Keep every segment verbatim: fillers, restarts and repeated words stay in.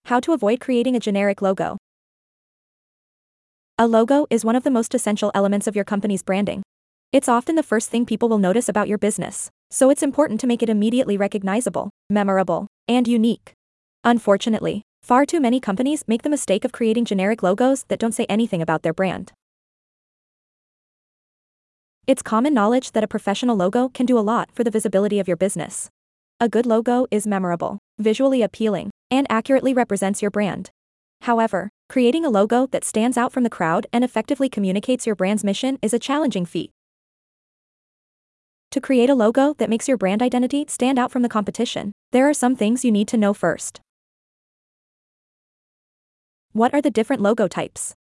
How to avoid creating a generic logo. A logo is one of the most essential elements of your company's branding. It's often the first thing people will notice about your business, so it's important to make it immediately recognizable, memorable, and unique. Unfortunately, far too many companies make the mistake of creating generic logos that don't say anything about their brand. It's common knowledge that a professional logo can do a lot for the visibility of your business. A good logo is memorable, visually appealing, and accurately represents your brand. However, creating a logo that stands out from the crowd and effectively communicates your brand's mission is a challenging feat. To create a logo that makes your brand identity stand out from the competition, there are some things you need to know first. What are the different logo types?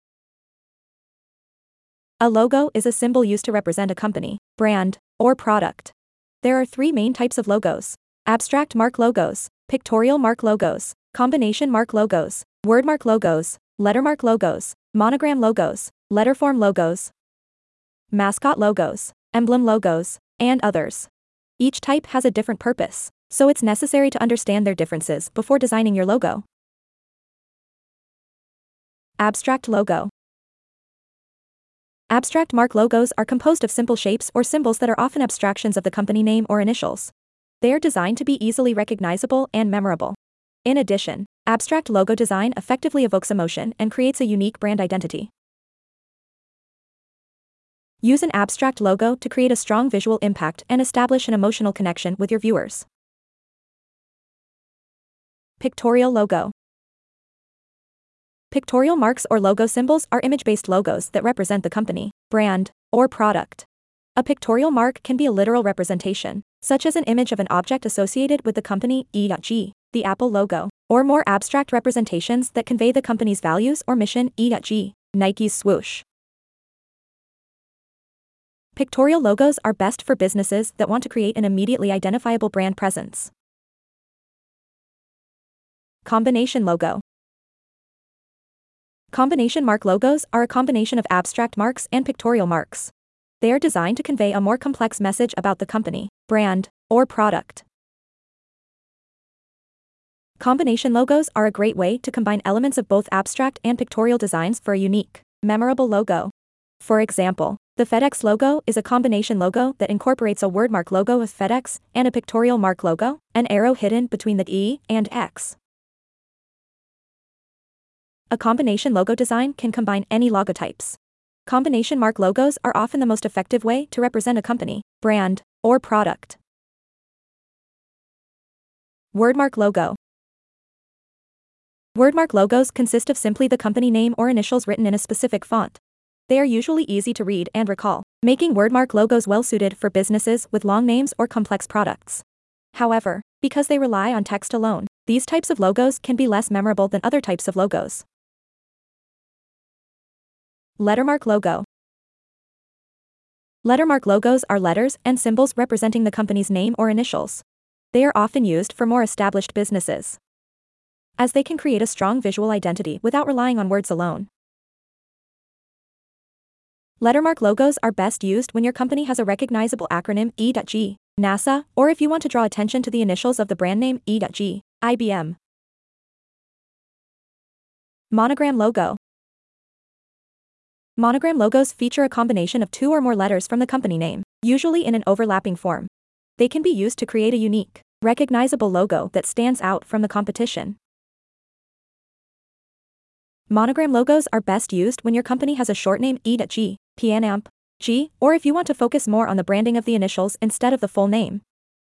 A logo is a symbol used to represent a company, brand, or product. There are three main types of logos: abstract mark logos, pictorial mark logos, combination mark logos, wordmark logos, lettermark logos, monogram logos, letterform logos, mascot logos, emblem logos, and others. Each type has a different purpose, so it's necessary to understand their differences before designing your logo. Abstract logo. Abstract mark logos are composed of simple shapes or symbols that are often abstractions of the company name or initials. They are designed to be easily recognizable and memorable. In addition, abstract logo design effectively evokes emotion and creates a unique brand identity. Use an abstract logo to create a strong visual impact and establish an emotional connection with your viewers. Pictorial logo. Pictorial marks or logo symbols are image-based logos that represent the company, brand, or product. A pictorial mark can be a literal representation, such as an image of an object associated with the company, for example, the Apple logo, or more abstract representations that convey the company's values or mission, for example, Nike's swoosh. Pictorial logos are best for businesses that want to create an immediately identifiable brand presence. Combination logo. Combination mark logos are a combination of abstract marks and pictorial marks. They are designed to convey a more complex message about the company, brand, or product. Combination logos are a great way to combine elements of both abstract and pictorial designs for a unique, memorable logo. For example, the FedEx logo is a combination logo that incorporates a wordmark logo of FedEx and a pictorial mark logo, an arrow hidden between the E and X. A combination logo design can combine any logotypes. Combination mark logos are often the most effective way to represent a company, brand, or product. Wordmark logo. Wordmark logos consist of simply the company name or initials written in a specific font. They are usually easy to read and recall, making wordmark logos well-suited for businesses with long names or complex products. However, because they rely on text alone, these types of logos can be less memorable than other types of logos. Lettermark logo. Lettermark logos are letters and symbols representing the company's name or initials. They are often used for more established businesses, as they can create a strong visual identity without relying on words alone. Lettermark logos are best used when your company has a recognizable acronym, for example, NASA, or if you want to draw attention to the initials of the brand name, for example, I B M. Monogram logo. Monogram logos feature a combination of two or more letters from the company name, usually in an overlapping form. They can be used to create a unique, recognizable logo that stands out from the competition. Monogram logos are best used when your company has a short name, for example, P N A M P, or if you want to focus more on the branding of the initials instead of the full name.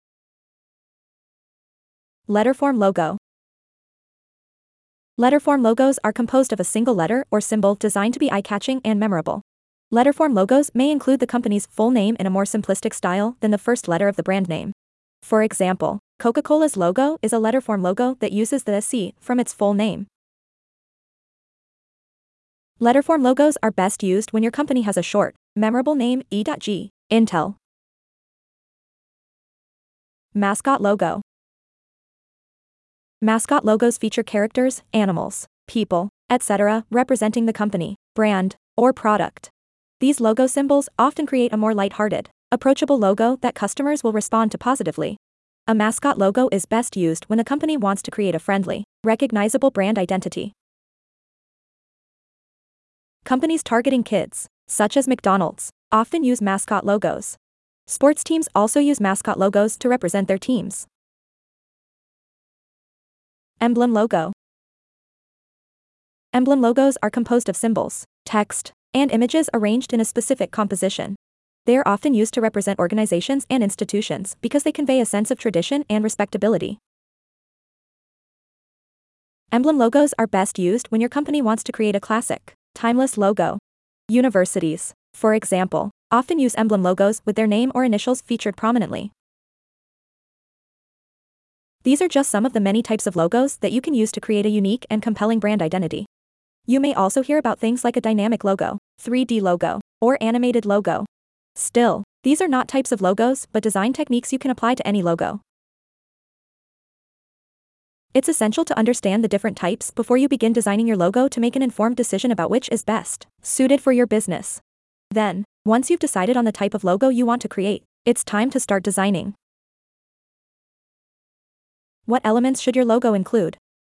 Letterform logo. Letterform logos are composed of a single letter or symbol designed to be eye-catching and memorable. Letterform logos may include the company's full name in a more simplistic style than the first letter of the brand name. For example, Coca-Cola's logo is a letterform logo that uses the C from its full name. Letterform logos are best used when your company has a short, memorable name, for example, Intel. Mascot logo. Mascot logos feature characters, animals, people, et cetera, representing the company, brand, or product. These logo symbols often create a more lighthearted, approachable logo that customers will respond to positively. A mascot logo is best used when a company wants to create a friendly, recognizable brand identity. Companies targeting kids, such as McDonald's, often use mascot logos. Sports teams also use mascot logos to represent their teams. Emblem logo. Emblem logos are composed of symbols, text, and images arranged in a specific composition. They are often used to represent organizations and institutions because they convey a sense of tradition and respectability. Emblem logos are best used when your company wants to create a classic, timeless logo. Universities, for example, often use emblem logos with their name or initials featured prominently. These are just some of the many types of logos that you can use to create a unique and compelling brand identity. You may also hear about things like a dynamic logo, three D logo, or animated logo. Still, these are not types of logos but design techniques you can apply to any logo. It's essential to understand the different types before you begin designing your logo to make an informed decision about which is best suited for your business. Then, once you've decided on the type of logo you want to create, it's time to start designing. What elements should your logo include?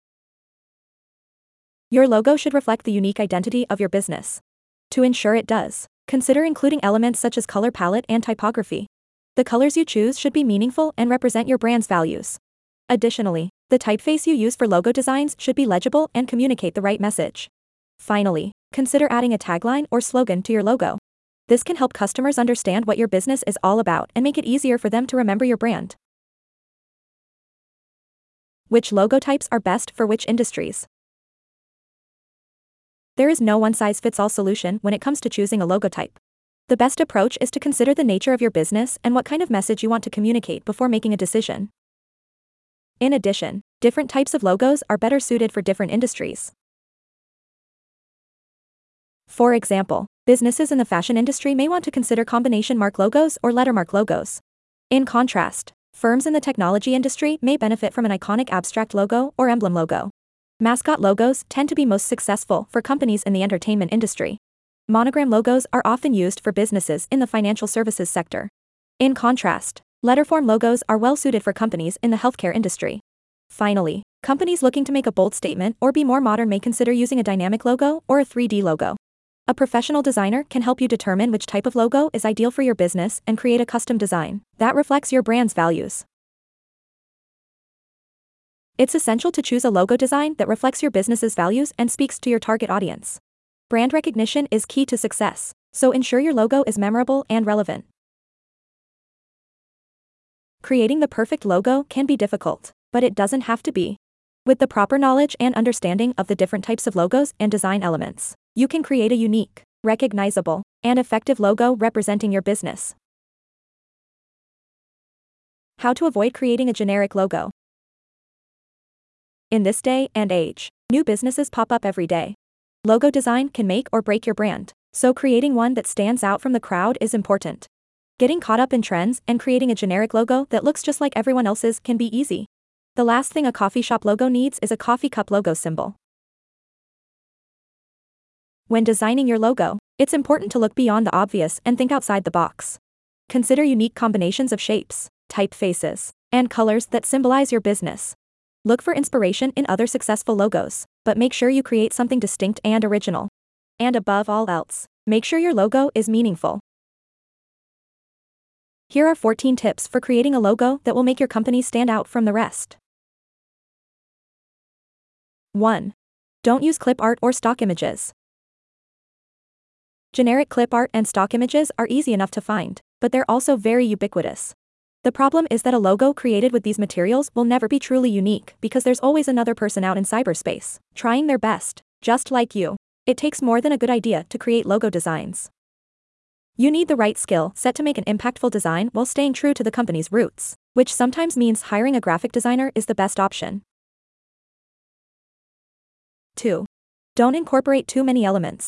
Your logo should reflect the unique identity of your business. To ensure it does, consider including elements such as color palette and typography. The colors you choose should be meaningful and represent your brand's values. Additionally, the typeface you use for logo designs should be legible and communicate the right message. Finally, consider adding a tagline or slogan to your logo. This can help customers understand what your business is all about and make it easier for them to remember your brand. Which logo types are best for which industries? There is no one-size-fits-all solution when it comes to choosing a logo type. The best approach is to consider the nature of your business and what kind of message you want to communicate before making a decision. In addition, different types of logos are better suited for different industries. For example, businesses in the fashion industry may want to consider combination mark logos or lettermark logos. In contrast, firms in the technology industry may benefit from an iconic abstract logo or emblem logo. Mascot logos tend to be most successful for companies in the entertainment industry. Monogram logos are often used for businesses in the financial services sector. In contrast, letterform logos are well suited for companies in the healthcare industry. Finally, companies looking to make a bold statement or be more modern may consider using a dynamic logo or a three D logo. A professional designer can help you determine which type of logo is ideal for your business and create a custom design that reflects your brand's values. It's essential to choose a logo design that reflects your business's values and speaks to your target audience. Brand recognition is key to success, so ensure your logo is memorable and relevant. Creating the perfect logo can be difficult, but it doesn't have to be. With the proper knowledge and understanding of the different types of logos and design elements, you can create a unique, recognizable, and effective logo representing your business. How to avoid creating a generic logo. In this day and age, new businesses pop up every day. Logo design can make or break your brand, so creating one that stands out from the crowd is important. Getting caught up in trends and creating a generic logo that looks just like everyone else's can be easy. The last thing a coffee shop logo needs is a coffee cup logo symbol. When designing your logo, it's important to look beyond the obvious and think outside the box. Consider unique combinations of shapes, typefaces, and colors that symbolize your business. Look for inspiration in other successful logos, but make sure you create something distinct and original. And above all else, make sure your logo is meaningful. Here are fourteen tips for creating a logo that will make your company stand out from the rest. one. Don't use clip art or stock images. Generic clip art and stock images are easy enough to find, but they're also very ubiquitous. The problem is that a logo created with these materials will never be truly unique because there's always another person out in cyberspace, trying their best, just like you. It takes more than a good idea to create logo designs. You need the right skill set to make an impactful design while staying true to the company's roots, which sometimes means hiring a graphic designer is the best option. two. Don't incorporate too many elements.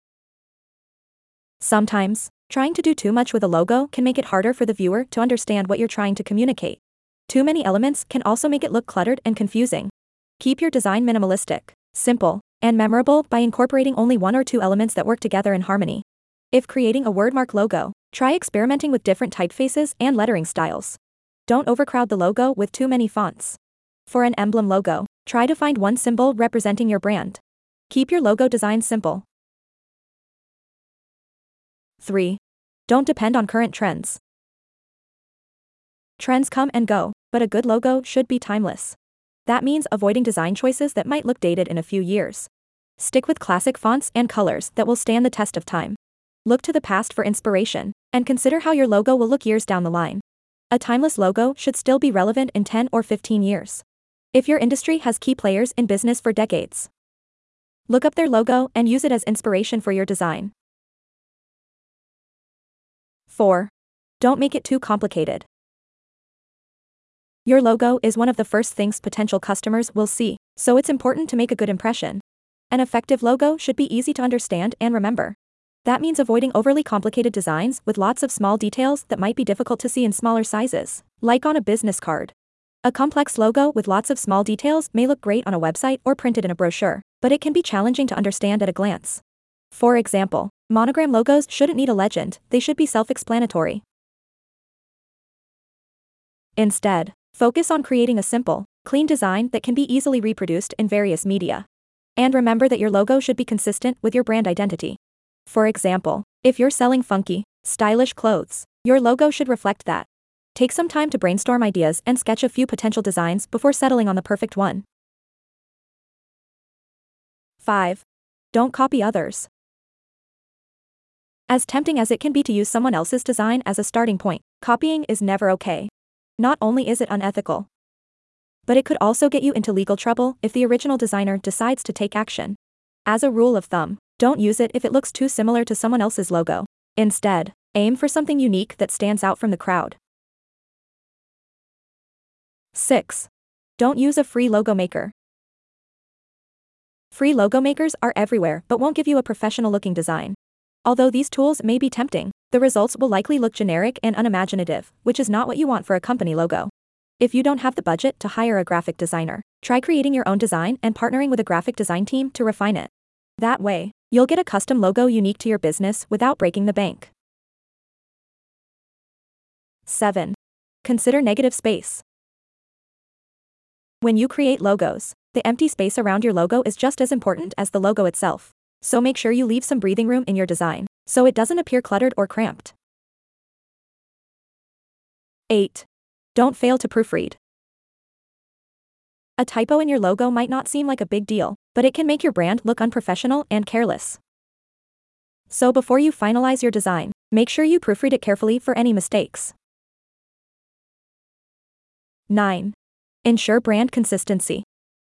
Sometimes, trying to do too much with a logo can make it harder for the viewer to understand what you're trying to communicate. Too many elements can also make it look cluttered and confusing. Keep your design minimalistic, simple, and memorable by incorporating only one or two elements that work together in harmony. If creating a wordmark logo, try experimenting with different typefaces and lettering styles. Don't overcrowd the logo with too many fonts. For an emblem logo, try to find one symbol representing your brand. Keep your logo design simple. three. Don't depend on current trends. Trends come and go, but a good logo should be timeless. That means avoiding design choices that might look dated in a few years. Stick with classic fonts and colors that will stand the test of time. Look to the past for inspiration, and consider how your logo will look years down the line. A timeless logo should still be relevant in ten or fifteen years. If your industry has key players in business for decades, look up their logo and use it as inspiration for your design. four. Don't make it too complicated. Your logo is one of the first things potential customers will see, so it's important to make a good impression. An effective logo should be easy to understand and remember. That means avoiding overly complicated designs with lots of small details that might be difficult to see in smaller sizes, like on a business card. A complex logo with lots of small details may look great on a website or printed in a brochure, but it can be challenging to understand at a glance. For example, monogram logos shouldn't need a legend, they should be self-explanatory. Instead, focus on creating a simple, clean design that can be easily reproduced in various media. And remember that your logo should be consistent with your brand identity. For example, if you're selling funky, stylish clothes, your logo should reflect that. Take some time to brainstorm ideas and sketch a few potential designs before settling on the perfect one. five. Don't copy others. As tempting as it can be to use someone else's design as a starting point, copying is never okay. Not only is it unethical, but it could also get you into legal trouble if the original designer decides to take action. As a rule of thumb, don't use it if it looks too similar to someone else's logo. Instead, aim for something unique that stands out from the crowd. six. Don't use a free logo maker. Free logo makers are everywhere but won't give you a professional-looking design. Although these tools may be tempting, the results will likely look generic and unimaginative, which is not what you want for a company logo. If you don't have the budget to hire a graphic designer, try creating your own design and partnering with a graphic design team to refine it. That way, you'll get a custom logo unique to your business without breaking the bank. seven. Consider negative space. When you create logos, the empty space around your logo is just as important as the logo itself. So make sure you leave some breathing room in your design, so it doesn't appear cluttered or cramped. eight. Don't fail to proofread. A typo in your logo might not seem like a big deal, but it can make your brand look unprofessional and careless. So before you finalize your design, make sure you proofread it carefully for any mistakes. nine. Ensure brand consistency.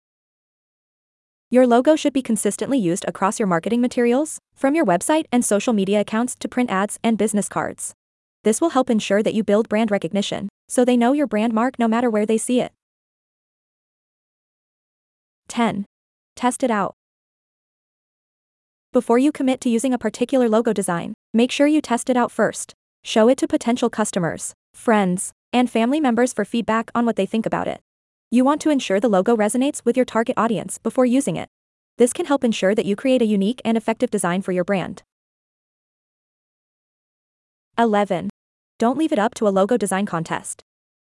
Your logo should be consistently used across your marketing materials, from your website and social media accounts to print ads and business cards. This will help ensure that you build brand recognition, so they know your brand mark no matter where they see it. ten. Test it out. Before you commit to using a particular logo design, make sure you test it out first. Show it to potential customers, friends, and family members for feedback on what they think about it. You want to ensure the logo resonates with your target audience before using it. This can help ensure that you create a unique and effective design for your brand. eleven. Don't leave it up to a logo design contest.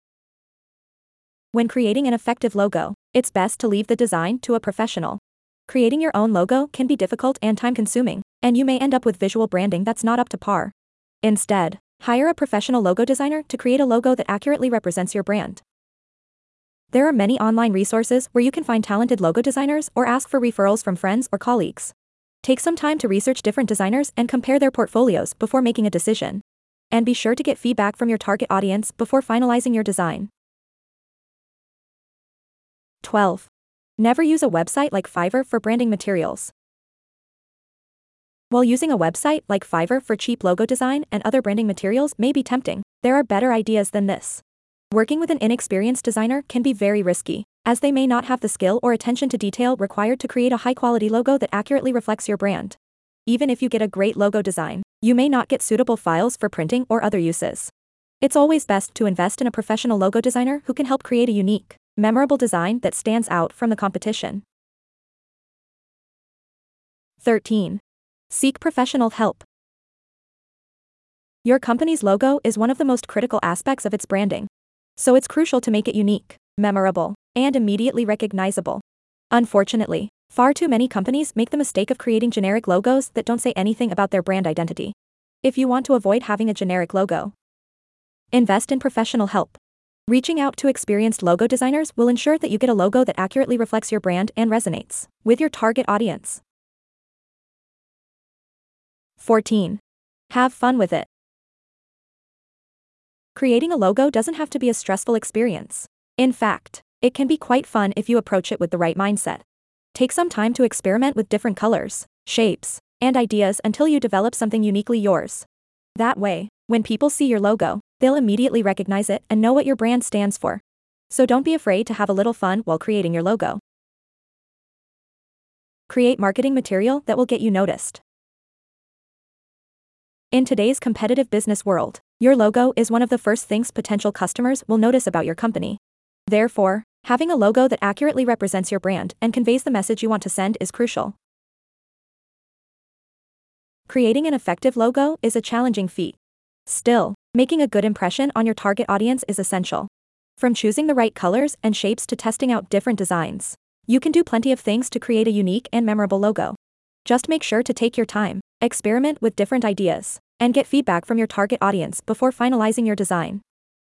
When creating an effective logo, it's best to leave the design to a professional. Creating your own logo can be difficult and time-consuming, and you may end up with visual branding that's not up to par. Instead, hire a professional logo designer to create a logo that accurately represents your brand. There are many online resources where you can find talented logo designers or ask for referrals from friends or colleagues. Take some time to research different designers and compare their portfolios before making a decision. And be sure to get feedback from your target audience before finalizing your design. twelve. Never use a website like Fiverr for branding materials. While using a website like Fiverr for cheap logo design and other branding materials may be tempting, there are better ideas than this. Working with an inexperienced designer can be very risky, as they may not have the skill or attention to detail required to create a high-quality logo that accurately reflects your brand. Even if you get a great logo design, you may not get suitable files for printing or other uses. It's always best to invest in a professional logo designer who can help create a unique, memorable design that stands out from the competition. thirteen. Seek professional help. Your company's logo is one of the most critical aspects of its branding. So it's crucial to make it unique, memorable, and immediately recognizable. Unfortunately, far too many companies make the mistake of creating generic logos that don't say anything about their brand identity. If you want to avoid having a generic logo, invest in professional help. Reaching out to experienced logo designers will ensure that you get a logo that accurately reflects your brand and resonates with your target audience. fourteen. Have fun with it. Creating a logo doesn't have to be a stressful experience. In fact, it can be quite fun if you approach it with the right mindset. Take some time to experiment with different colors, shapes, and ideas until you develop something uniquely yours. That way, when people see your logo, they'll immediately recognize it and know what your brand stands for. So don't be afraid to have a little fun while creating your logo. Create marketing material that will get you noticed. In today's competitive business world, your logo is one of the first things potential customers will notice about your company. Therefore, having a logo that accurately represents your brand and conveys the message you want to send is crucial. Creating an effective logo is a challenging feat. Still, making a good impression on your target audience is essential. From choosing the right colors and shapes to testing out different designs, you can do plenty of things to create a unique and memorable logo. Just make sure to take your time, experiment with different ideas, and get feedback from your target audience before finalizing your design.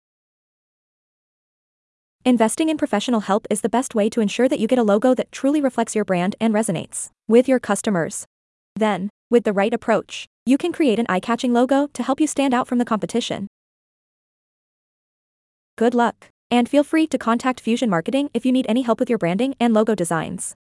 Investing in professional help is the best way to ensure that you get a logo that truly reflects your brand and resonates with your customers. Then, with the right approach, you can create an eye-catching logo to help you stand out from the competition. Good luck, and feel free to contact Fusion Marketing if you need any help with your branding and logo designs.